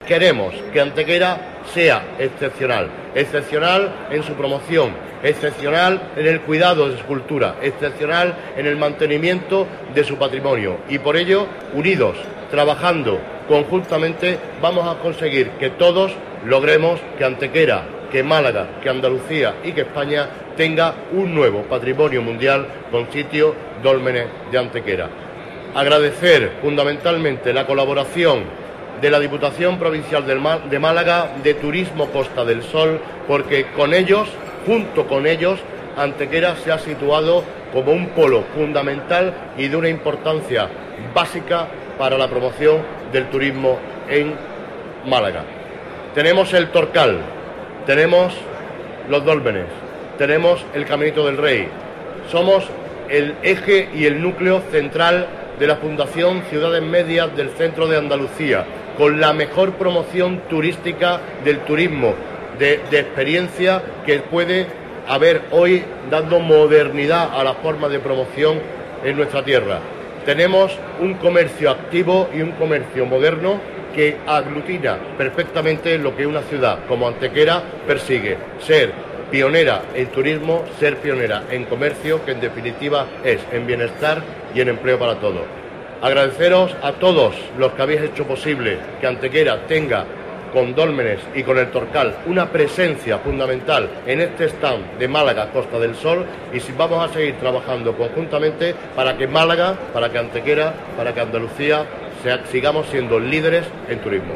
Queremos que Antequera sea excepcional, excepcional en su promoción, excepcional en el cuidado de su cultura, excepcional en el mantenimiento de su patrimonio, y por ello, unidos, trabajando conjuntamente, vamos a conseguir que todos logremos que Antequera, que Málaga, que Andalucía y que España tenga un nuevo patrimonio mundial con sitio Dólmenes de Antequera. Agradecer fundamentalmente la colaboración de la Diputación Provincial de Málaga, de Turismo Costa del Sol, porque con ellos, junto con ellos, Antequera se ha situado como un polo fundamental y de una importancia básica para la promoción del turismo en Málaga. Tenemos el Torcal, tenemos los Dólmenes, tenemos el Caminito del Rey. Somos el eje y el núcleo central de la Fundación Ciudades Medias del Centro de Andalucía, con la mejor promoción turística del turismo de experiencia que puede haber hoy, dando modernidad a la forma de promoción en nuestra tierra. Tenemos un comercio activo y un comercio moderno que aglutina perfectamente lo que una ciudad como Antequera persigue: ser pionera en turismo, ser pionera en comercio, que en definitiva es en bienestar y en empleo para todos. Agradeceros a todos los que habéis hecho posible que Antequera tenga, con Dólmenes y con el Torcal, una presencia fundamental en este stand de Málaga Costa del Sol, y si vamos a seguir trabajando conjuntamente para que Málaga, para que Antequera, para que Andalucía sigamos siendo líderes en turismo.